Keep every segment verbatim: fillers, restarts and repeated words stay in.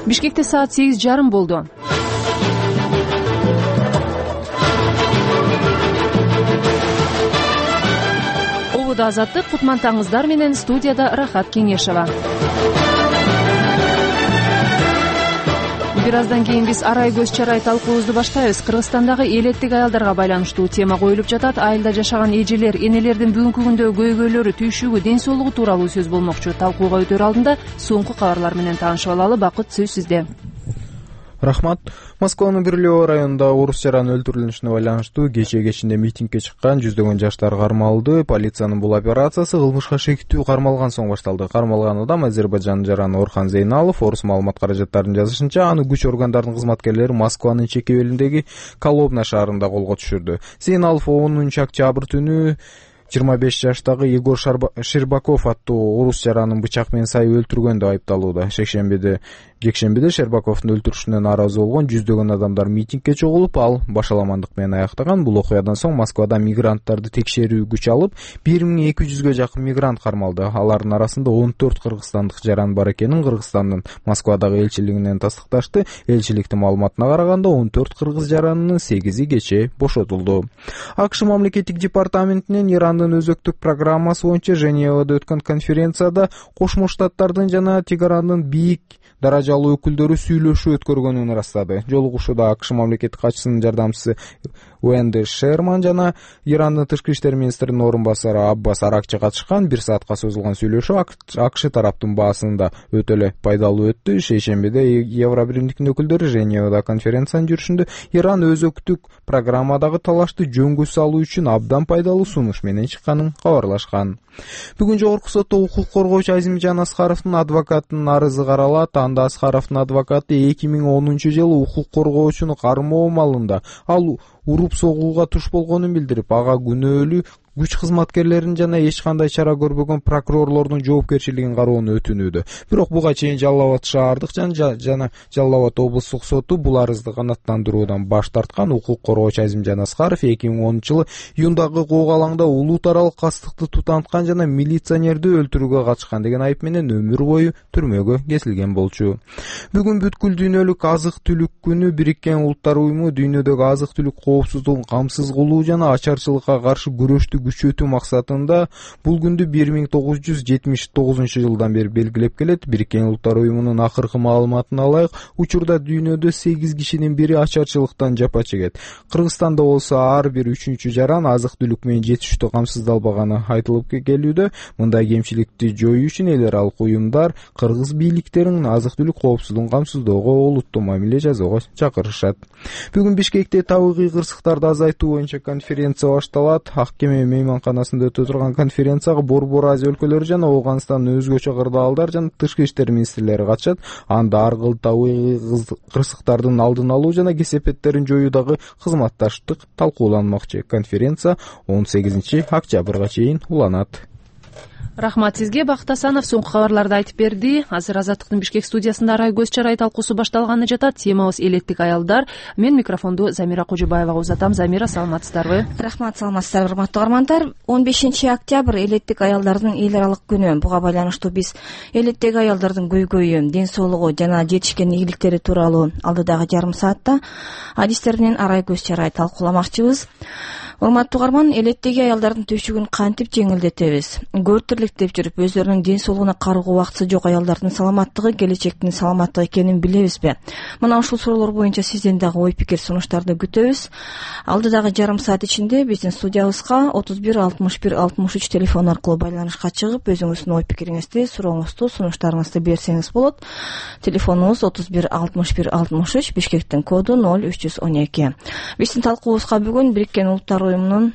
Бишкекте саат сегиз жарым болду. Обуда азаттык, кутмантаңыздар менен студияда Рахат Кеңешева. Бир аздан кийин биз арай көз чарай талкуубузду баштайбыз. Кыргызстандагы элеттик аялдарга байланыштуу тема коюлуп жатат. Айылда жашаган эжелер, энелердин бүгүнкү күндө көйгөйлөрү, түйшүгү, ден соолугу тууралуу сөз болмокчу. Талкууга өтөр алдында соңку кабарлар менен таанышып алалы. Бакыт, сөз сизде. Рахмат. Москванын Бирлөө районунда орус жаран өлтүрүлүшүнө байланыштуу кечээ кечинде митингге чыккан жүздөгөн жаштар кармалды. Полициянын бул операциясы кылмышка шектүү кармалган соң башталды. Кармалган адам Азербайжан жараны Орхан Зейналов. Орус маалымат каражаттарынын жазышынча, аны күч органдарынын кызматкерлери Москванын чекебелиндеги Колобна шаарында колго түшүрдү. Зейналов онунчу октябрь түнү жыйырма беш жаштагы Егор Щербаков аттуу орус жаранын бычак менен сай өлтүргөн деп айыпталууда. Шекшембиде Жекшембиде Щербаковдун өлтүрүшүнөн нааразы болгон жүздөгөн адамдар митингге чогулуп, ал башаламандык менен аяктаган. Бул окуядан соң Москвада мигранттарды текшерүү күч алып, бир миң эки жүзгө жакын мигрант кармалды. Алардын арасында он төрт кыргызстандык жаран бар экенин Кыргызстандын Москвадагы элчилигинен тастыкташты. Элчиликтин маалыматына караганда он төрт кыргыз жаранынын сегизи кечээ бошотулду. АКШ мамлекеттик департаментинин Ирандын өзөктүк программасы боюнча Женевада өткөн конференцияда Кошмо Штаттардын жана Тегарандын бийик даражалуу өкүлдөрү сүйлөшүү өткөргөнүн ырастады. Жолугушууда АКШ мамлекеттик катчысынын жардамчысы Уэнди Шерман жана Ирандын тышкы иштер министринин орун басары Аббас Аракчы катышкан. Бир саатка созулган сүйлөшүү АКШ тараптын баасында өтө эле пайдалуу өттү. Шейшембиде Евробиримдиктин өкүлдөрү Женевада конференциянын жүрүшүндө Иран өзөктүк программадагы талашты жөнгө салуу үчүн абдан пайдалуу сунуш менен чыкканын кабарлашкан. Бүгүн жогорку сотто укук коргоочу Азимжан Аскаровдун адвокатынын арызы каралат. Анда Аскаровдун адвокаты эки миң онунчу жылы укук коргоочуну кармоо маалында ал уруп согууга туш болгонун билдирип, ага күнөөлүү күч кызматкерлерин жана эч кандай чара көрбөгөн прокурорлордун жоопкерчилигин кароону өтүнүүдө. Бирок буга чейин Жалал Абад шаардык жана Жалал Абад облустук соту бул арызды канааттандыруудан баш тарткан. Укук коргоочу Азимжан Аскаров эки миң онунчу жылы июндагы кок алаңда улут аралык кастыкты тутанткан жана милиционерди өлтүрүүгө катышкан деген айып менен өмүр бою түрмөгө кесилген болчу. Бүгүн бүткүл дүйнөлүк азык-түлүк күнү. Бириккен Улуттар уюму дүйнөдөгү азык-түлүк коопсуздугун камсыз кылуу жана ачарчылыкка каршы күрөштү күчөтүү максатында бул күндү бир миң тогуз жүз жетимиш тогузунчу жылдан бери белгилеп келет. Бириккен Улуттар уюмунун акыркы маалыматына ылайык, учурда дүйнөдө сегиз кишинин бири ачарчылыктан жапа чегет. Кыргызстанда болсо ар бир үчүнчү жаран азык-түлүк менен жетиштүү камсыздалбаганы айтылып келүүдө. Мындай кемчиликти жоюу үчүн эл аралык уюмдар кыргыз бийликтерин азык-түлүк коопсуздугун камсыздоого, олуттуу мамиле жасоого чакырышат. Бүгүн Бишкекте табигый кырсыктарды азайтуу боюнча конференция башталат. Ак кеме мейманканасында өтө турган конференцияга Борбор Азия өлкөлөрү жана Ооганстандын өзгөчө кырдаалдар жана тышкы иштер министрлери катышат. Анда ар кыл табигый кырсыктардын алдын алуу жана кесепеттерин жоюудагы кызматташтык талкууланмакчы. Конференция он сегизинчи октябрга чейин уланат. Рахмат сизге. Бакыт Асанов соңку кабарларды айтып берди. Азыр Азаттыктын Бишкек студиясында арай көз чарай талкуусу башталганы жатат. Темабыз элеттик аялдар. Мен микрофонду Замира Кожобаевага узатам. Замира, саламатсыздарбы? Рахмат, саламатсыздарбы, урматтуу угармандар. он бешинчи октябрь элеттик аялдардын эл аралык күнү. Буга байланыштуу биз элеттик аялдардын көйгөйү, ден соолугу жана жетишкен ийгиликтери тууралуу алдыдагы жарым саатта адистер менен арай көз чарай талкууламакчыбыз. Урматтуу угарман, элеттеги аялдардын түйшүгүн кантип жеңилдетебиз? Көп тирликтеп жүрүп, өзлөрүнүн ден соолугуна кароого убактысы жок аялдардын саламаттыгы келечектин саламаттыгы экенин билебизби? Мына ушул суроолор боюнча сизден дагы ой пикир сунуштарды күтөбүз. Алдыдагы жарым саат ичинде биздин студиябызга отуз бир алтымыш бир алтымыш үч телефон аркылуу байланышка чыгып, өзүңүздүн ой пикириңизди, сурооңузду, сунуштарыңызды берсеңиз болот. Телефонубуз отуз бир алтымыш бир алтымыш үч, Бишкектин коду ноль үч жүз он эки. Биздин талкуубузга бүгүн Бириккен Улуттар уюмунун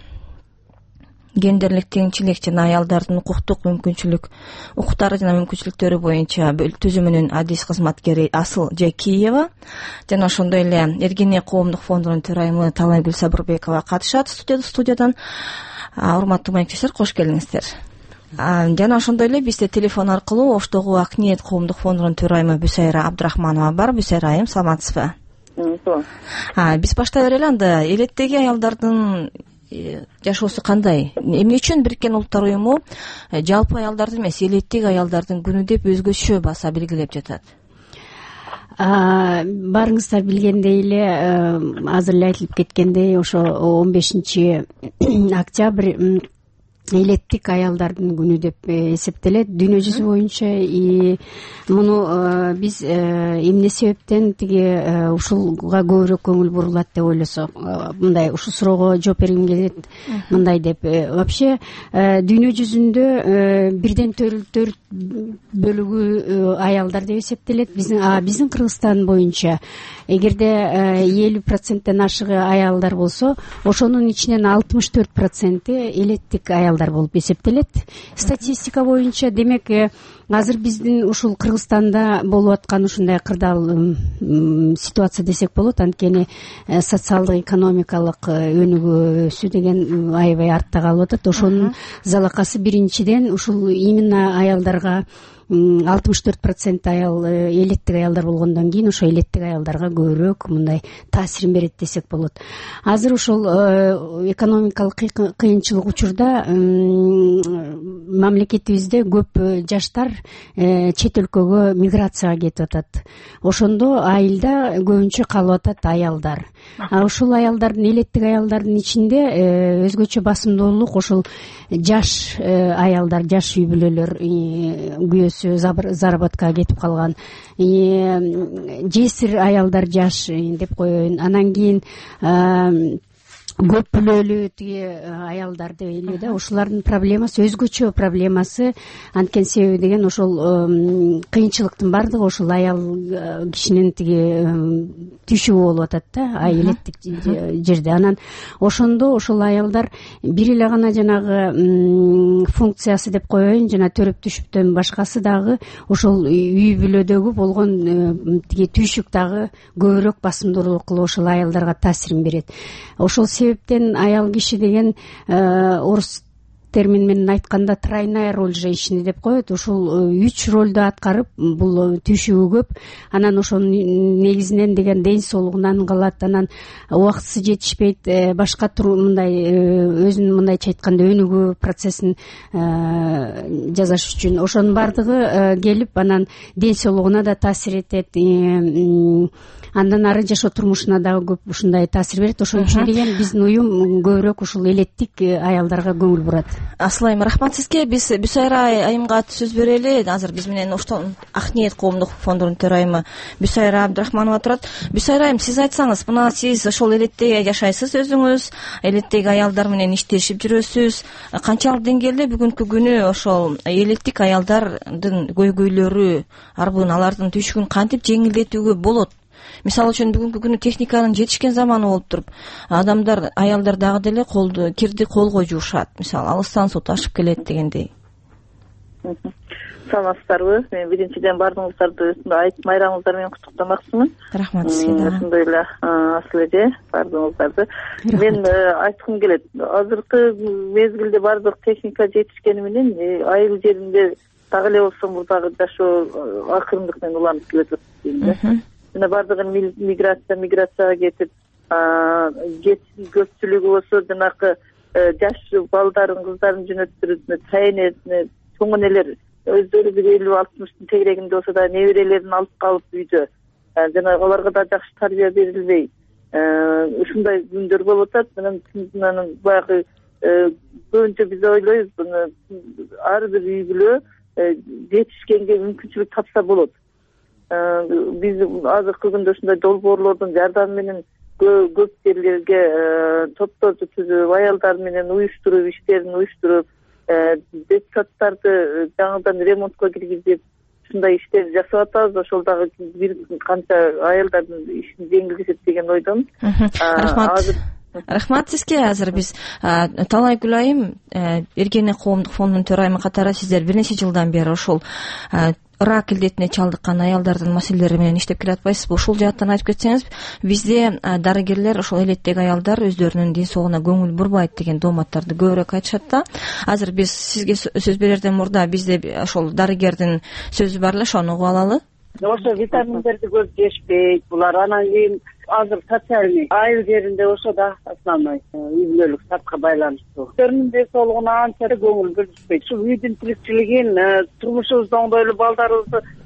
гендерлик теңчилик жана аялдардын укуктук мүмкүнчүлүк укуктары жана мүмкүнчүлүктөрү боюнча түзүмүнүн адис кызматкери Асыл Жакиева жана ошондой эле Эргене коомдук фондунун төрайымы Талайгүл Сабырбекова катышат студиядан. Урматтуу маектештер, кош келиңиздер. Жана ошондой эле бизде телефон аркылуу Оштогу Ак ниет коомдук фондунун төрайымы Бүсайра Абдрахманова бар. Бүсайра айым, саламатсызбы? Биз баштай берели анда. Элеттеги аялдардын жашоосу кандай? Эмне үчүн Бириккен Улуттар уюму жалпы аялдардын эмес, элеттеги аялдардын күнү деп өзгөчө баса белгилеп жатат? Баарыңыздар билгендей эле, азыр эле айтылып кеткендей, ошо он бешинчи октябрь элеттик аялдардын күнү деп эсептелет дүйнө жүзү боюнча. Муну биз эмне себептен тиги ушулга көбүрөөк көңүл бурулат деп ойлосок, мындай ушул суроого жооп бергим келет. Мындай деп, вообще дүйнө жүзүндө бирден төрт бөлүгү аялдар деп эсептелет. Биздин биздин Кыргызстан боюнча эгерде элүү проценттен ашыгы аялдар болсо, ошонун ичинен алтымыш төрт проценти элеттик аялдар болуп эсептелет статистика боюнча. Демек, азыр биздин ушул Кыргызстанда болуп аткан ушундай кырдаал ситуация десек болот. Анткени социалдык экономикалык өнүгүүсү деген аябай артта калып атат. Ошонун залакасы биринчиден ушул именно аялдарга алтымыш төрт процент аял элеттик аялдар болгондон кийин ошо элеттик аялдарга көбүрөөк мындай таасирин берет десек болот. Азыр ошол экономикалык кыйынчылык учурда мамлекетибизде көп жаштар чет өлкөгө миграцияга кетип атат. Ошондо айылда көбүнчө калып атат аялдар. А ушул аялдардын, элеттик аялдардын ичинде өзгөчө басымдуулук ошол жаш аялдар, жаш үй бүлөлөр, күйөөсү заработкага кетип калган, жесир аялдар жаш деп коеюн. Анан кийин көп бүлөлүү тиги аялдар деп эле да, ушулардын проблемасы өзгөчө проблемасы. Анткени себеби деген ошол кыйынчылыктын бардыгы ошол аял кишинин тиги түйшүгү болуп атат да, элеттик жерде. Анан ошондо ошол аялдар бир эле гана жанагы функциясы деп коеюн, жана төрөп түшүптөн башкасы дагы ошол үй бүлөдөгү болгон тиги түйшүк дагы көбүрөөк басымдуулук кылып ошол аялдарга таасирин берет. Ошол себептен аял киши деген орус термин менен айтканда тройная роль женщины деп коет. Ушул үч ролду аткарып, бул түйшүгү көп. Анан ошонун негизинен деген ден соолугунан калат. Анан убактысы жетишпейт, башка мындай өзүнүн мындайча айтканда өнүгүү процессин жасаш үчүн. Ошонун бардыгы келип, анан ден соолугуна да таасир этет. Андан ары жашоо турмушуна дагы көп ушундай таасир берет. Ошон үчүн деген биздин уюм көбүрөөк ушул элеттик аялдарга көңүл бурат. Асыл айым, рахмат сизге. Биз Бүсайра айымга сөз берели. Азыр биз менен Оштон Ак ниет коомдук фондунун төрайымы Бүсайра Абдрахманова турат. Бүсайра айым, сиз айтсаңыз, мына сиз ошол элетте жашайсыз, өзүңүз элеттеги аялдар менен иштешип жүрөсүз. Канчалык деңгээлде бүгүнкү күнү ошол элеттик аялдардын көйгөйлөрү, арбын, алардын түйшүгүн кантип жеңилдетүүгө болот? Мисалы үчүн бүгүнкү күнү техниканын жетишкен заманы болуп туруп, адамдар, аялдар дагы деле колду кирди колго жуушат. Мисалы, алыстан сот ашып келет дегендей. Саламатсыздарбы? Мен биринчиден баардыгыңыздарды айт майрамыңыздар менен куттуктамакчымын. Рахмат сизге да. Ошондой эле Асыл эже, баардыгыңыздарды. Мен айткым келет. Азыркы мезгилде баардык техника жетишкени менен айыл жеринде дагы эле болсо мурдагы жашоо акырындык менен уланып келатат дейм да. Мына бардыгын миграция миграцияга кетип, көпчүлүгү болсо жанакы жаш балдарын, кыздарын жөнөттүрүп, тайнесине чоң энелер өздөрү бир элүү алтымыштын тегерегинде болсо да неберелерин алып калып үйдө, жана аларга да жакшы тарбия берилбей, ушундай күндөр болуп атат. Анан баягы көбүнчө биз ойлойбуз, буну ар бир үй бүлө жетишкенге мүмкүнчүлүк тапса болот. Биз азыркы күндө ушундай долбоорлордун жардамы менен көп жерлерге топторду түзүп, аялдар менен уюштуруп, иштерин уюштуруп, детсадтарды жаңыдан ремонтко киргизип, ушундай иштерди жасап атабыз. Ошол дагы бир канча аялдардын ишин жеңилдетет деген ойдомун. Рахмат. Рахмат сизге. Азыр биз Талайгүл айым, Эргене коомдук фондунун төрайымы катары сиздер бир нече жылдан бери ошол рак илдетине чалдыккан аялдардын маселелери менен иштеп келатпайсызбы? Ушул жааттан айтып кетсеңиз, бизде дарыгерлер ошол элеттеги аялдар өздөрүнүн ден соолугуна көңүл бурбайт деген дооматтарды көбүрөөк айтышат да. Азыр биз сизге сөз берерден мурда бизде ошол дарыгердин сөзү бар эле, ошону угуп алалы. Ошо витаминдерди көп жешпейт булар. Анан кийин азыр социальный айыл жеринде ошо да основной үй бүлөлүк сапка байланыштуу. Өздөрүнүн ден соолугуна анча көңүл бөлүшпөйт. Ушул үйдүн тиричилигин, турмушубузду оңдойлу, балдарыбызды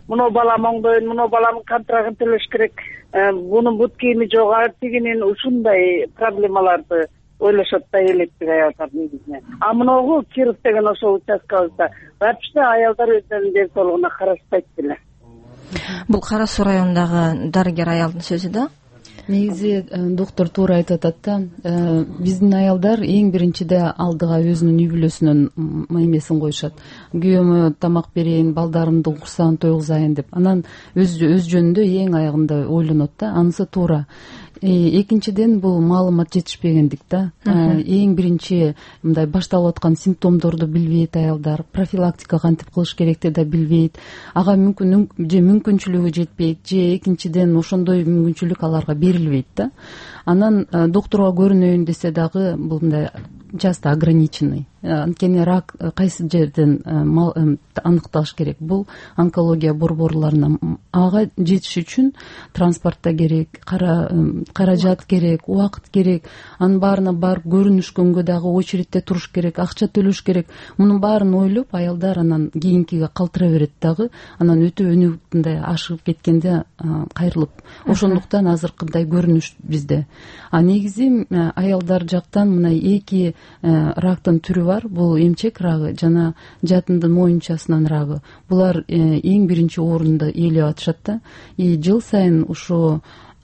мына балам оңдойн, мына баламдын контрагын төлөш керек, бунун бут кийими жок, тигинин ушундай проблемаларды ойлошот да элеттик аялдар негизинен. А мыногу Киров деген ошол участкабызда вообще аялдар өздөрүнүн ден соолугуна карашпайт беле. Бул Кара Суу районундагы дарыгер аялдын сөзү да. Негизи доктор туура айтып атат да, биздин аялдар эң биринчиде алдыга өзүнүн үй бүлөсүнүн эмесин коюшат. Күйөөмө тамак берейин, балдарымдын курсагын тойгузайын деп. Анан өз өз жөнүндө эң аягында ойлонот да, анысы туура. Экинчиден бул маалымат жетишпегендик да. Эң биринчи мындай башталып аткан симптомдорду билбейт аялдар, профилактика кантип кылыш керекти да билбейт. Ага мүмкүн же мүмкүнчүлүгү жетпейт, же экинчиден ошондой мүмкүнчүлүк аларга берилбейт да. Анан докторго көрүнөйүн десе дагы бул мындай часто ограниченный. Анткени рак кайсы жерден аныкталыш керек? Бул онкология борборлорунан. Ага жетиш үчүн транспортта керек, каражат керек, убакыт керек. Анын баарына барып көрүнүшкөнгө дагы очередте туруш керек, акча төлөш керек. Мунун баарын ойлоп аялдар анан кийинкиге калтыра берет дагы. Анан өтө өнүгүп ашыгып кеткенде кайрылып. Ошондуктан азыркындай көрүнүш бизде. А негизи аялдар жактан мына эки рактын түрү бар. Бул эмчек рагы жана жатындын моюнчасынан рагы. Булар эң биринчи орунду ээлеп атышат да. И жыл сайын ушу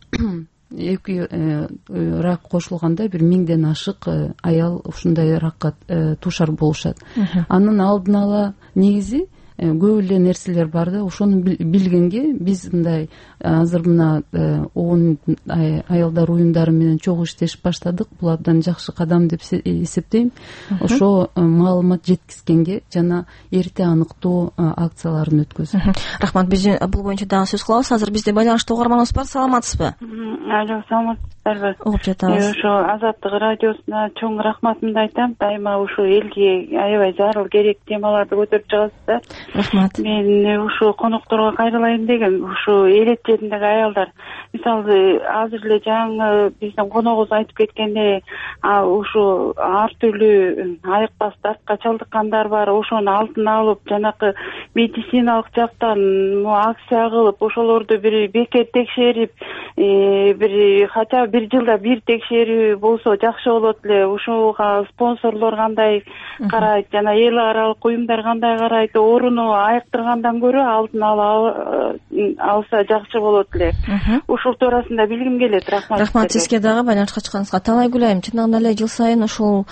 эки рак кошулганда бир миңден ашык аял ушундай ракка туушар болушат. Анын алдын ала негизи көп эле нерселер бар да. Ошону билгенге биз мындай азыр мына он аялдар уюмдары менен чогуу иштешип баштадык. Бул абдан жакшы кадам деп эсептейм. Ошо маалымат жеткизгенге жана эрте аныктоо акцияларын өткөзүп. Рахмат. Биз бул боюнча дагы сөз кылабыз. Азыр бизде байланышта угарманыбыз бар. Саламатсызбы? Алло, саламатсыздарбы? Угуп жатабыз. Ошо Азаттык радиосуна чоң рахматымды айтам. Дайыма ушу элге аябай зарыл керек темаларды көтөрүп чыгасыздар. Рахмат. Мен ушу конокторго кайрылайын дегем. Ушу элет жериндеги аялдар, мисалы азыр эле жаңы биздин коногубуз айтып кеткендей, ушу ар түрдүү айыкпас дартка чалдыккандар бар. Ошонун алдын алып, жанакы медициналык жактан акция кылып, ошолорду бир бекер текшерип, бир хотя бир жылда бир текшерүү болсо жакшы болот эле. Ушуга спонсорлор кандай карайт, жана эл аралык уюмдар кандай карайт, орууну айыктыргандан көрө алдын ала алса жакшы болот эле. Ушул туурасында билгим келет. Рахмат. Рахмат сизге дагы байланышка чыкканыңызга. Талай күлайм. Чындыгында эле жыл сайын ушул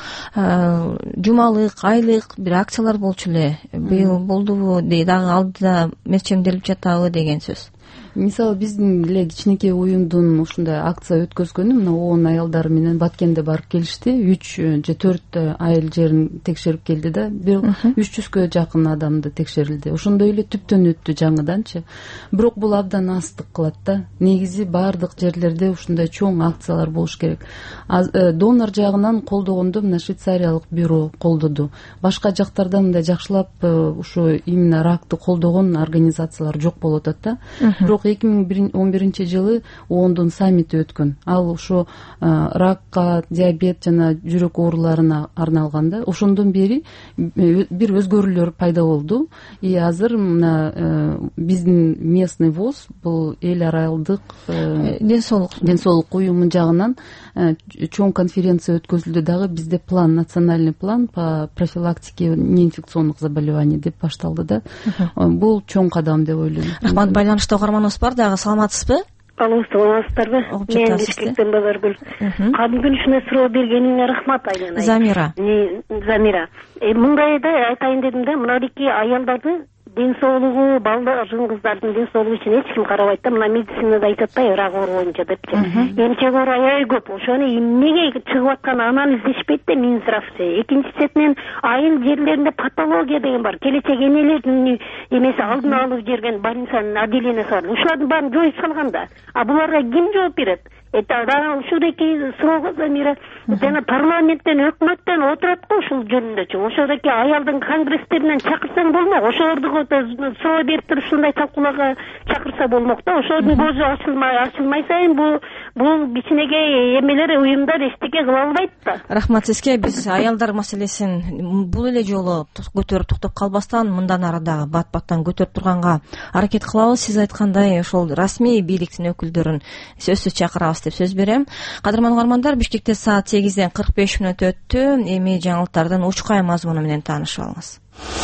жумалык, айлык бир акциялар болчу эле. Быйыл болдубу, дагы алдыда мерчемделип жатабы деген сөз. Мисалы биздин эле кичинекей уюмдун ушундай акция өткөзгөнү мына он аялдар менен Баткенде барып келишти. үч же төрт айыл жерин текшерип келди да. Бир үч жүзгө жакын адамды текшерилди. Ошондой эле түптөн өттү жаңыданчы. Бирок бул абдан астык кылат да. Негизи баардык жерлерде ушундай чоң акциялар болуш керек. Донор жагынан колдогондо мына Швейцариялык бюро колдоду. Башка жактарда мындай жакшылап ушу именно ракты колдогон организациялар жок болуп атат да. Бирок эки миң он биринчи жылы оондун саммити өткөн. Ал ошо ракка, диабет жана жүрөк ооруларына арналган да. Ошондон бери бир өзгөрүүлөр пайда болду. И азыр мына биздин местный ВОЗ, бул эл аралык ден соолук ден соолук уюму жагынан чоң конференция өткөзүлдү дагы. Бизде план, национальный план по профилактике неинфекционных заболеваний деп башталды да. Бул чоң кадам деп ойлойм. Рахмат. Байланышта угарманыбыз бар дагы. Саламатсызбы? Алло, саламатсыздарбы? Мен Бишкектен Базаргүл. Кадимки ушундай суроо бергениңе рахмат Айлана. Замира. Замира. Мындай да айтайын дедим да, мынадики аялдарды ден соолугу, балдардын, кыздардын ден соолугу үчүн эч ким карабайт да. Мына медицинада айтат да, рак оору боюнча депчи. Эмчек оору аябай көп. Ошону эмнеге чыгып аткан анан издешпейт да, Минздравчы. Экинчи четинен айыл жерлеринде патология деген бар. Келечек энелердин эмеси алдын алып жүргөн больницанын отделениясы бар. Ушулардын баарын жоюп салган да. А буларга ким жооп берет? Это ушундайки суроого Замира жана парламенттен, өкмөттөн отурат го ушул жөнүндөчү. Ошодоки аялдын конгресстеринен чакырсаң болмок. Ошолорду суроо берип туруп ушундай талкууларга чакырса болмок да. Ошонун көзү ачылмай ачылмай сайын бул бул кичинекей эмелер уюмдар эчтеке кыла албайт да. Рахмат сизге. Биз аялдар маселесин бул эле жолу көтөрүп токтоп калбастан мындан ары дагы бат баттан көтөрүп турганга аракет кылабыз. Сиз айткандай ошол расмий бийликтин өкүлдөрүн сөзсүз чакырабыз деп сөз берем. Кадырман угармандар, Бишкекте саат сегизден кырк беш мүнөт өттү. Эми жаңылыктардын учкай мазмуну менен таанышып алыңыз.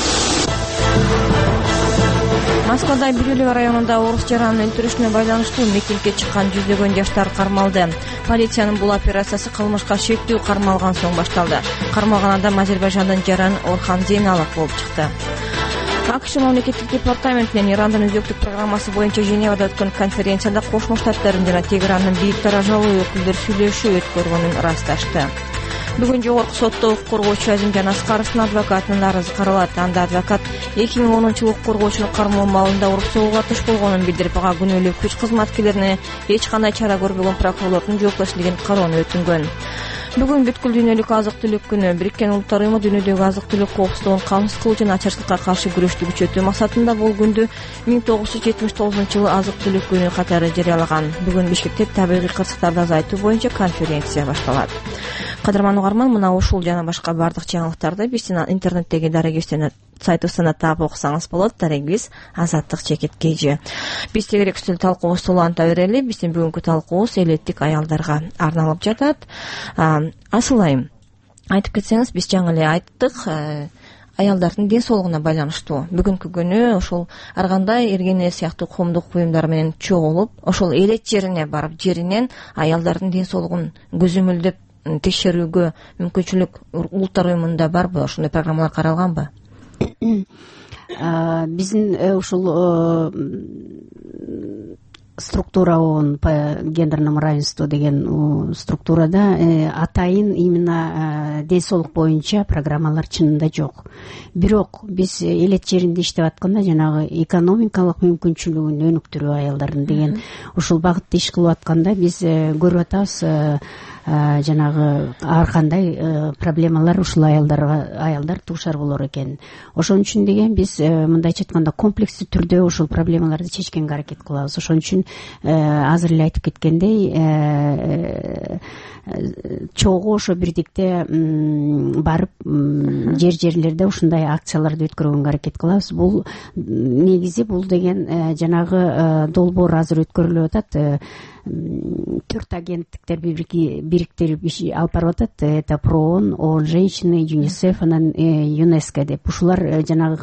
Москвада Бирюлево районунда орус жаранын өлтүрүшүнө байланыштуу митингге чыккан жүздөгөн жаштар кармалды. Полициянын бул операциясы кылмышка шектүү кармалган соң башталды. Кармалган адам Азербайжандын жараны Орхан Зейналов болуп чыкты. АКШ мамлекеттик департаментинин Ирандын өзөктүк программасы боюнча Женевада өткөн конференцияда Кошмо Штаттардын жана Тегерандын бийик даражалуу өкүлдөр сүйлөшүү өткөргөнүн ырасташты. Бүгүн жогорку сотто укук коргоочу Азимжан Аскаровдун адвокатынын арызы каралат. Анда адвокат эки миң онунчу жылы укук коргоочунун кармоо маалында уруп согууга туш болгонун билдирип, ага күнөөлүү күч кызматкерлерине эч кандай чара көрбөгөн прокурорлордун жоопкерчилигин кароону өтүнгөн. Бүгүн бүткүл дүйнөлүк азык түлүк күнү. Бириккен Улуттар уюму дүйнөдөгү азык түлүк коопсуздугун камсыз кылуу жана ачарчылыкка каршы күрөштү күчөтүү максатында бул күндү миң тогуз жүз жетимиш тогузунчу жылы азык түлүк күнү катары жарыялаган. Бүгүн Бишкекте табигый кырсыктарды азайтуу боюнча конференция башталат. Кадырман угарман, мына ушул жана башка бардык жаңылыктарды биздин интернеттеги дарегибизден сайтыбыздан таап окусаңыз болот. Дарегибиз Азаттык чекит kg. Биз тегерек үстөл талкуубузду уланта берели. Биздин бүгүнкү талкуубуз элеттик аялдарга арналып жатат. Асылайым, айтып кетсеңиз, биз жаңы эле айттык, аялдардын ден соолугуна байланыштуу бүгүнкү күнү ошол ар кандай эргене сыяктуу коомдук уюмдар менен чогулуп, ошол элет жерине барып, жеринен аялдардын ден соолугун көзөмөлдөп текшерүүгө мүмкүнчүлүк Улуттар уюмунда барбы? Ошондой программалар каралганбы? Биздин ушул структура он по гендерному равенству деген структурада атайын именно ден соолук боюнча программалар чынында жок. Бирок биз элет жеринде иштеп атканда жанагы экономикалык мүмкүнчүлүгүн өнүктүрүү аялдардын деген ушул багытта иш кылып атканда биз көрүп атабыз жанагы ар кандай проблемалар ушул аялдарга аялдар дуушар болор экен. Ошон үчүн деген биз мындайча айтканда комплекстүү түрдө ушул проблемаларды чечкенге аракет кылабыз. Ошон үчүн азыр эле айтып кеткендей чогуу ошо бирдикте барып жер жерлерде ушундай акцияларды өткөргөнгө аракет кылабыз. Бул негизи бул деген жанагы долбоор азыр өткөрүлүп атат. Төрт агенттиктер бириктирип алып барып атат. Это ПРООН, ООН женщины, ЮНИСЕФ, анан ЮНЕСКО деп. Ушулар жанагы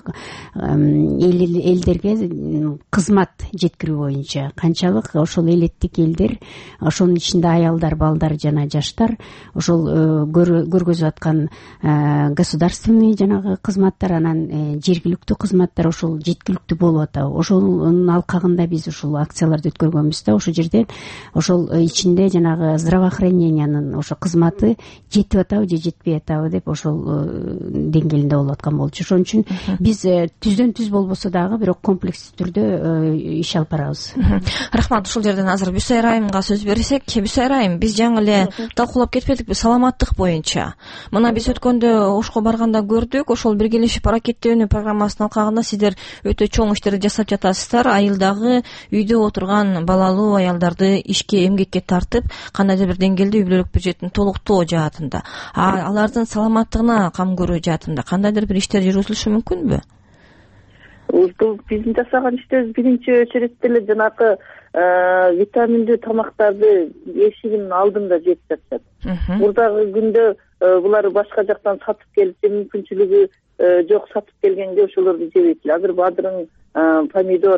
элдерге кызмат жеткирүү боюнча канчалык ошол элеттик элдер, ошонун ичинде аялдар, балдар жана жаштар ошол көргөзүп аткан государственный жанагы кызматтар, анан жергиликтүү кызматтар ошол жеткиликтүү болуп атабы. Ошонун алкагында биз ушул акцияларды өткөргөнбүз да, ошол жерден ошол ичинде жанагы здравоохранениянын ошо кызматы жетип атабы же жетпей атабы деп ошол деңгээлинде болуп аткан болчу. Ошон үчүн биз түздөн түз болбосо дагы бирок комплекстүү түрдө иш алып барабыз. Рахмат. Ушул жерден азыр Бюсайыр айымга сөз берсек, Бюсайыр айым, биз жаңы эле талкуулап кетпедикпи саламаттык боюнча? Мына биз өткөндө Ошко барганда көрдүк, ошол биргелешип аракеттенүү программасынын алкагында сиздер өтө чоң иштерди жасап жатасыздар. Айылдагы үйдө отурган балалуу аялдарды ишке, эмгекке тартып, кандайдыр бир деңгээлде үй бүлөлүк бюджетин толуктоо жаатында, алардын саламаттыгына кам көрүү жаатында кандайдыр бир иштер жүргүзүлүшү мүмкүнбү? Бул биздин жасаган иштерибиз биринчи очередде эле жанагы витаминдүү тамактарды эшигинин алдында жеп жатышат. Мурдагы күндө булар башка жактан сатып келип, мүмкүнчүлүгү жок сатып келгенде ошолорду жебейт эле. Азыр бадырың, помидор,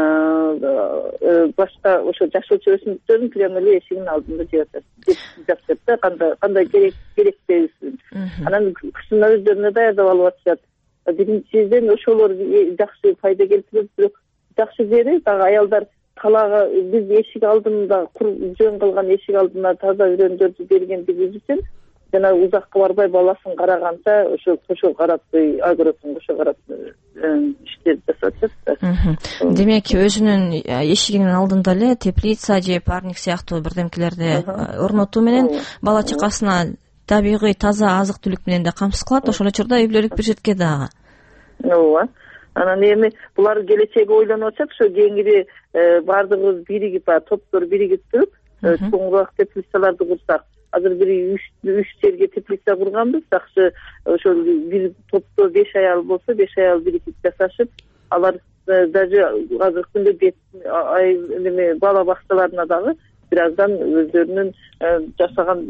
башка ошо жашоочу өсүмдүктөрдүн прямо эле эшигинин алдында жеп жатышат да, кандай кандай керек керектебизин. Анан күсүнө өздөрүнө даярдап алып атышат. Биринчиден ошолор жакшы пайда келтирет, бирок жакшы жери дагы аялдар талаага биз эшик алдында жөн кылган эшик алдына таза үрөндөрдү бергендигибиз үчүн жана узакка барбай баласын караганча ошо кошо карап, агросын кошо карап иштерди жасап жатат. Демек өзүнүн эшигинин алдында эле теплица же парник сыяктуу бирдемкелерди орнотуу менен бала чакасына табигый таза азык түлүк менен да камсыз кылат. Ошол учурда үй бүлөлүк бюджетке дагы. Ооба. Анан эми булар келечеги ойлонуп атышат, ошо кеңири баардыгыбыз биригип, топтор биригип туруп, чоңураак теплицаларды курсак, азыр бир үч үч жерге теплица курганбыз. Жакшы ошол бир топто беш аял болсо, беш аял бирикип жасашып, алар даже азыркы күндө бет эме бала бакчаларына дагы бир аздан өздөрүнүн жашаган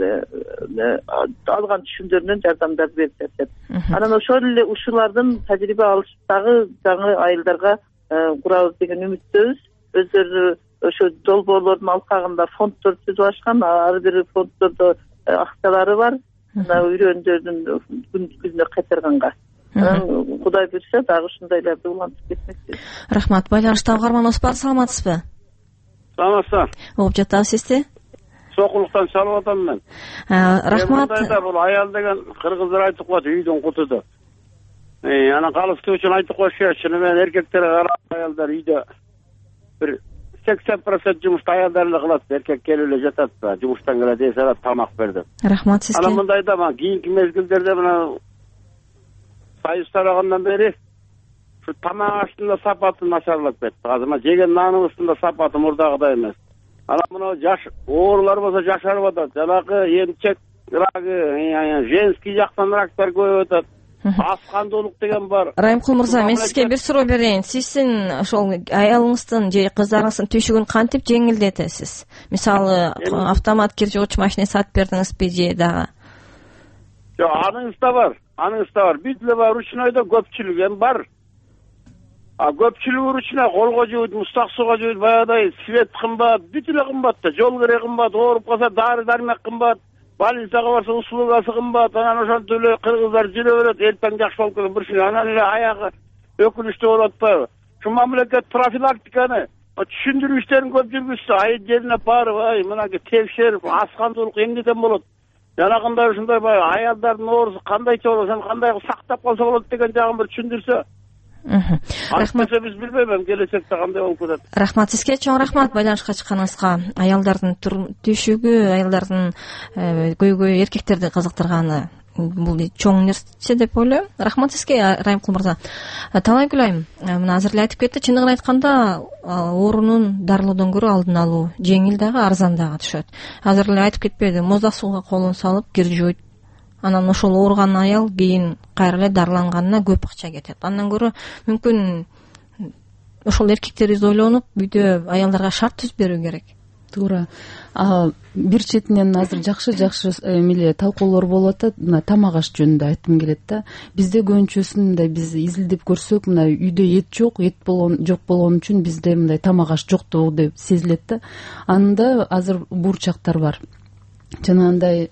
алган түшүмдөрүнөн жардамдар берип жатат. Анан ошол эле ушулардын тажрыйба алышып дагы жаңы айылдарга курабыз деген үмүттөбүз. Өздөрү ошо долбоорлордун алкагында фонддор түзүп ачкан, ар бир фонддордо акчалары бар. Мына үйрөндөрдүн күнүнө кайтарганга. Кудай буйрса дагы ушундайларды улантып кетмекчибиз. Рахмат. Байланышта каарманыбыз бар, саламатсызбы? Саламатсыздар. Угуп жатабыз сизди. Сокулуктан чалып атам мен. Рахмат. Бул аял деген кыргыздар айтып коет, үйдөн кутуду. Анан калыстуу үчүн айтып коюшу, чынымен менен эркектерге карап аялдар үйдө бир сексен процент жумушту аялдар эле кылат. Эркек келип эле жатат, жумуштан келет, эсерат тамак берди. Рахмат сизге. Анан мындайда мына кийинки мезгилдерде мына союз тарагандан бери ушу тамак аштын да сапаты начарлап кетти. Азыр мына жеген наныбыздын да сапаты мурдагыдай эмес. Анан мына жаш оорулар болсо жашарып атат. Жанагы эмчек рагы, женский жактан рактар көбөйүп атат. Ас кандуулук деген бар. Райымкул мырза, мен сизге бир суроо берейин. Сиздин ошол аялыңыздын же кыздарыңыздын түйшүгүн кантип жеңилдетесиз? Мисалы, автомат кир жуугуч машина сатып бердиңизби же дагы? Жок, аныңыз да бар. Аныңыз да бар. Бүт эле бар, ручнойдо көпчүлүк эми бар. А көпчүлүгү ручной колго жууйт, мустак сууга жууйт, баягыдай свет кымбат, бүт эле кымбат да. Жол керек кымбат, ооруп калса дары дармек кымбат. Больницага барса услугасы кымбат. Анан ошентип эле кыргыздар жүрө берет, эртең жакшы болуп кетет, бир шүн. Анан эле аягы өкүнүчтүү болуп атпайбы? Ушу мамлекет профилактиканы түшүндүрүү иштерин көп жүргүзсө, айыл жерине барып, ай мынакей текшерип, ас кандуулук эмнеден болот? Жанагындай ушундай баягы аялдардын оорусу кандайча болот, кандай сактап калса болот деген жагын бир түшүндүрсө. Рахмат. Биз билбейм, келечекте кандай болуп кетет. Рахмат сизге, чоң рахмат байланышка чыкканыңызга. Аялдардын түйшүгү, аялдардын көйгөйү эркектерди кызыктырганы бул чоң нерсе деп ойлойм. Рахмат сизге, Райымкул мырза. Талайгүл айым, мына азыр эле айтып кетти, чындыгын айтканда оорунун дарылоодон көрө алдын алуу жеңил дагы, арзан дагы түшөт. Азыр эле айтып кетпеди, муздак сууга колун салып кир жууйт. Анан ошол ооруган аял кийин кайра эле дарыланганына көп акча кетет. Андан көрө мүмкүн ошол эркектерибиз ойлонуп, үйдө аялдарга шарт түзүп берүү керек. Туура. Бир четинен азыр жакшы жакшы эмеле талкуулар болуп атат. Мына тамак аш жөнүндө айткым келет да. Бизде көбүнчөсүн мындай биз изилдеп көрсөк, мына үйдө эт жок, эт болгон жок болгон үчүн бизде мындай тамак аш жоктугу деп сезилет да. Анда азыр буурчактар бар. Жанагындай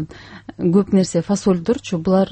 көп нерсе фасольдорчу, булар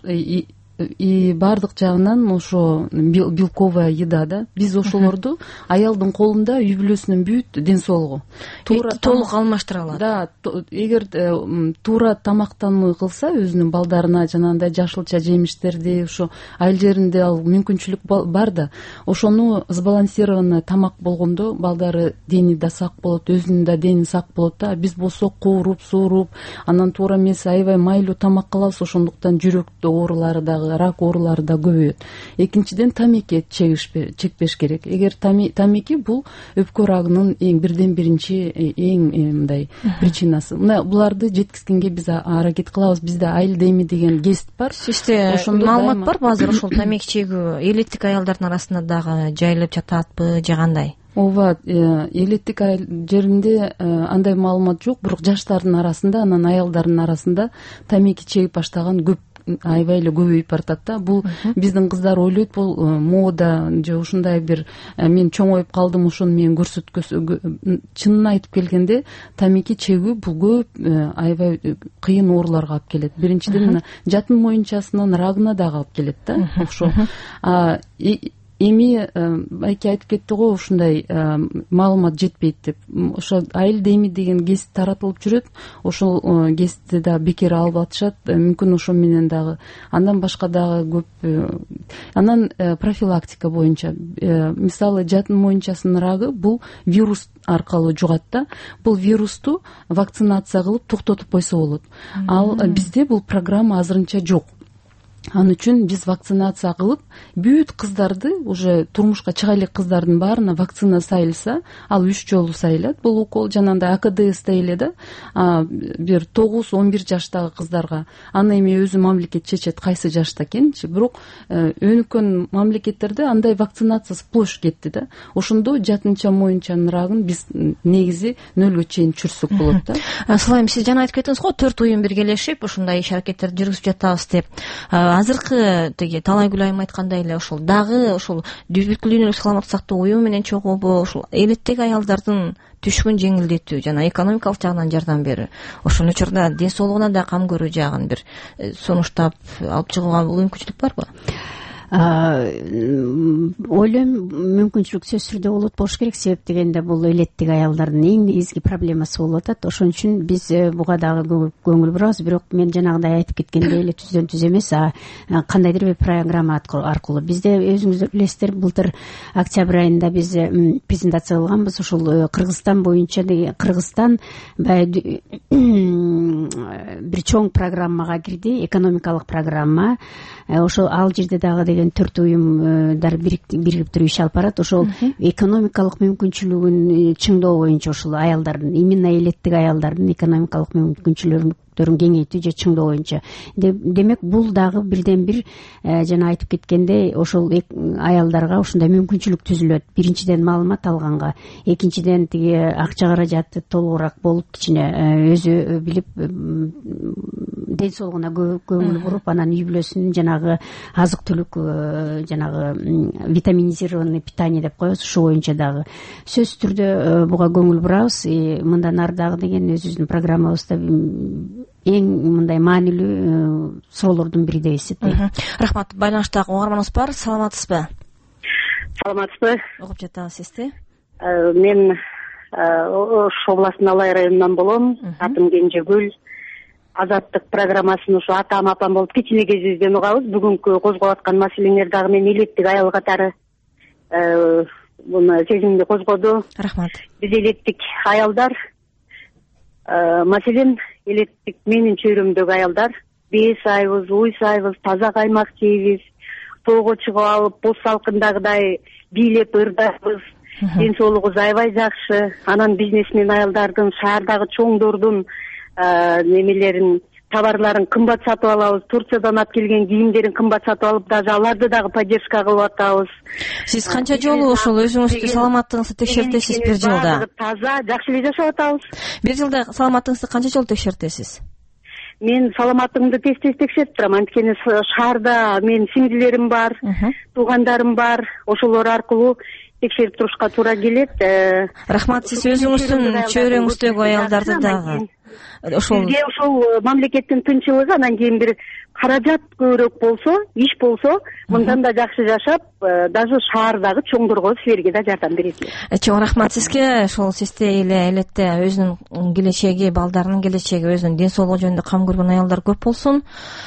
и баардык жагынан ошо белковая еда да. Биз ошолорду аялдын колунда үй бүлөсүнүн бүт ден соолугу туура толук алмаштыра алат. Да, эгер туура тамактануу кылса, өзүнүн балдарына жанагындай жашылча жемиштерди, ошо айыл жеринде ал мүмкүнчүлүк бар да, ошону сбалансированный тамак болгондо балдары дени да сак болот, өзүнүн да дени сак болот да. Биз болсо кууруп, сууруп, анан туура эмес аябай майлуу тамак кылабыз, ошондуктан жүрөк оорулары дагы, рак оорулары да көбөйөт. Экинчиден, тамеки чекпеш керек. Эгер тамеки бул өпкө рагынын эң бирден биринчи эң мындай причинасы. Мына буларды жеткизгенге биз аракет кылабыз. Бизде айыл деми деген гест бар. Сизде маалымат барбы азыр ошол тамеки чегүү элеттик аялдардын арасында дагы жайылып жататпы же кандай? Ооба, элеттик жеринде андай маалымат жок, бирок жаштардын арасында, анан аялдардын арасында тамеки чегип баштаган көп, аябай эле көбөйүп баратат да. Бул биздин кыздар ойлойт, бул мода же ушундай бир мен чоңоюп калдым, ошону мен көрсөткөсө. Чынын айтып келгенде, тамеки чегүү бул көп аябай кыйын ооруларга алып келет. Биринчиден, жатын моюнчасынын рагына дагы алып келет да. Ошо эми байке айтып кетти го, ушундай маалымат жетпейт деп. Ошо айыл деми деген гест таратылып жүрөт. Ошол гестти да бекер алып атышат. Мүмкүн ошо менен дагы андан башка дагы көп. Анан профилактика боюнча, мисалы, жатын моюнчасынын рагы бул вирус аркылуу жугат да. Бул вирусту вакцинация кылып токтотуп койсо болот. Ал бизде бул программа азырынча жок. ал үчүн биз вакцинация кылып бүт кыздарды, уже турмушка чыга элек кыздардын баарына вакцина сайылса, ал үч жолу сайылат. Бул укол жанагындай А К Д С эле да, бир тогуз он бир жаштагы кыздарга. Аны эми өзү мамлекет чечет кайсы жашта экенчи. Бирок өнүккөн мамлекеттерде андай вакцинация сплош кетти да. Ошондо жатынча моюнчанын рагын биз негизи нөлгө чейин түшүрсөк болот да. Сулайым, сиз жана айтып кеттиңиз го, төрт уюм биргелешип ушундай иш-аракеттерди жүргүзүп жатабыз деп. Азыркы тиги Талайгүл айым айткандай эле ошол дагы ошол бүткүл дүйнөлүк саламаттык сактоо уюму менен чогуу ушул элеттеги аялдардын түшүгүн жеңилдетүү жана экономикалык жагынан жардам берүү, ошол учурда ден соолугуна да кам көрүү жагын бир сунуштап алып чыгууга бул мүмкүнчүлүк барбы? Ойлойм, мүмкүнчүлүк сөзсүз түрдө болот болуш керек. Себеп дегенде бул элеттик аялдардын эң негизги проблемасы болуп атат. Ошон үчүн биз буга дагы көңүл бурабыз. Бирок мен жанагындай айтып кеткендей эле түздөн түз эмес, кандайдыр бир программа аркылуу. Бизде өзүңүздөр билесиздер, былтыр октябрь айында биз презентация кылганбыз. Ушул Кыргызстан боюнча Кыргызстан баягы бир чоң программага кирди, экономикалык программа. Ошол ал жерде дагы деген төрт уюмдар бириктирип туруп иш алып барат. Ошол экономикалык мүмкүнчүлүгүн чыңдоо боюнча ушул аялдардын, именно элеттик аялдардын экономикалык мүмкүнчүлүгүн кеңейтүү же чыңдоо боюнча. Демек бул дагы бирден бир жана айтып кеткендей ошол аялдарга ушундай мүмкүнчүлүк түзүлөт. Биринчиден маалымат алганга, экинчиден тиги акча каражаты толугураак болуп, кичине өзү билип ден соолугуна көңүл буруп, анан үй бүлөсүнүн жанагы азык түлүк, жанагы витаминизированный питание деп коебуз, ушу боюнча дагы сөзсүз түрдө буга көңүл бурабыз. Мындан ары дагы деген өзүбүздүн программабызда эң мындай маанилүү суроолордун бири деп эсептейм. Рахмат. Байланыштагы угарманыбыз бар. Саламатсызбы? Саламатсызбы? Угуп жатабыз сизди. Мен Ош областынын Алай районунан болом. Атым Кенжегүл. Азаттык программасын ушу атам апам болуп кичине кезибизден угабыз. Бүгүнкү козгоп аткан маселеңер дагы мен элеттик аял катары муну сезимди козгоду. Рахмат. Биз элеттик аялдар, маселен элеттик менин чөйрөмдөгү аялдар беш айбыз, уйсайбыз, таза каймак жейбиз, тоого чыгып алып, боз салкындагыдай бийлеп ырдайбыз. Ден соолугубуз аябай жакшы. Анан бизнесмен аялдардын, шаардагы чоңдордун немелерин, товарларын кымбат сатып алабыз. Турциядан алып келген кийимдерин кымбат сатып алып, даже аларды дагы поддержка кылып атабыз. Сиз канча жолу ошол өзүңүздү саламаттыгыңызды текшертесиз бир жылда? Таза, жакшы эле жашап атабыз. Бир жылда саламаттыгыңызды канча жолу текшертесиз? Мен саламаттыгымды тез-тез текшерип турам. Анткени шаарда менин сиңдилерим бар, туугандарым бар. Ошолор аркылуу текшерип турушка туура келет. Рахмат. Сиз өзүңүздүн чөйрөңүздөгү аялдарды дагы ошол бизге ошол мамлекеттин тынччылыгы, анан кийин бир каражат көбүрөөк болсо, иш болсо, мындан да жакшы жашап, даже шаардагы чоңдорго, силерге да жардам бересиз. Чоң рахмат сизге. Ошол сиздей эле элетте өзүнүн келечеги, балдарынын келечеги, өзүнүн ден соолугу жөнүндө кам көргөн аялдар көп болсун.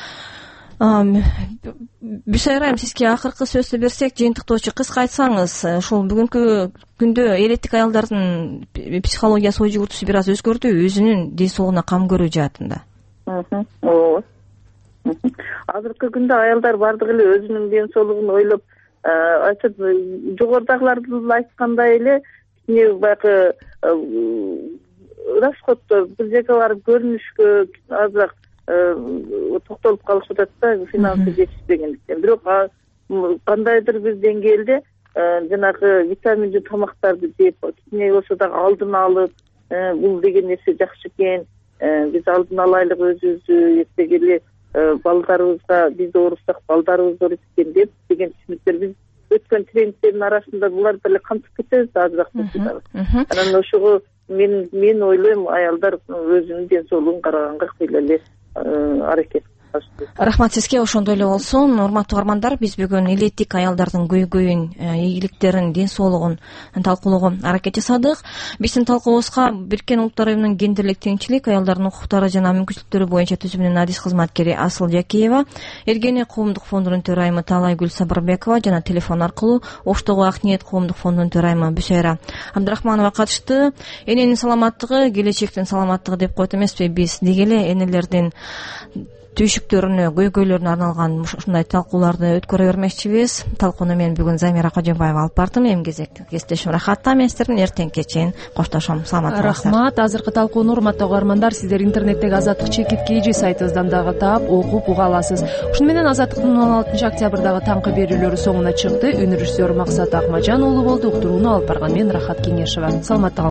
Бүсайыр айым, сизге акыркы сөздү берсек, жыйынтыктоочу кыска айтсаңыз, ушул бүгүнкү күндө элеттик аялдардын психологиясы, ой жүгүртүүсү бир аз өзгөрдү, өзүнүн ден соолугуна кам көрүү жаатында. Ооба. Азыркы күндө аялдар бардыгы эле өзүнүн ден соолугун ойлоп, айтып, жогорудагылардын айткандай эле, кичине баягы расходдор, бир жерге барып көрүнүшкө азыраак токтолуп калышып атат да, финансы жетишпегендиктен. Бирок кандайдыр бир деңгээлде жанагы витаминдүү тамактарды жеп, кичине болсо дагы алдын алып, бул деген нерсе жакшы экен. Биз алдын алайлык өзүбүздү, эртеге эле балдарыбызга, биз оорусак балдарыбыз ооруп экен деп деген түшүнүктөр биз өткөн трендтердин арасында булар деле камтып кетебиз да, азыраак болсо. Анан ошого мен мен ойлойм, аялдар өзүнүн ден соолугун караганга кыйла эле аракет. Рахмат сизге. Ошондой эле болсун. Урматтуу угармандар, биз бүгүн элеттик аялдардын көйгөйүн, ийгиликтерин, ден соолугун талкуулоого аракет жасадык. Биздин талкуубузга Бириккен Улуттар Уюмунун гендерлик теңчилик, аялдардын укуктары жана мүмкүнчүлүктөрү боюнча түзүмүнүн адис кызматкери Асыл Жакиева, Эргене коомдук фондунун төрайымы Талайгүл Сабырбекова жана телефон аркылуу Оштогу Ак ниет коомдук фондунун төрайымы Бүсайра Абдрахманова катышты. Эненин саламаттыгы келечектин саламаттыгы деп койт эмеспи биз? Деги эле энелердин түйшүктөрүнө көйгөйлөрүнө арналган ушундай талкууларды өткөрө бермекчибиз. Талкууну мен бүгүн Замира Кожомбаева алып бардым. Эми кезекти кесиптешим Рахатта. Мен сиздердин эртеңки чейин коштошом. Саламатыңыздар. Рахмат. Азыркы талкууну урматтуу угармандар, сиздер интернеттеги Азаттык чекит kg сайтыбыздан дагы таап, окуп уга аласыз. Ушуну менен Азаттыктын он алтынчы октябрдагы таңкы берүүлөрү соңуна чыкты. Үн режиссеру Максат Акмажан уулу болду. Уктурууну алып барган мен Рахат Кеңешева. Саламатта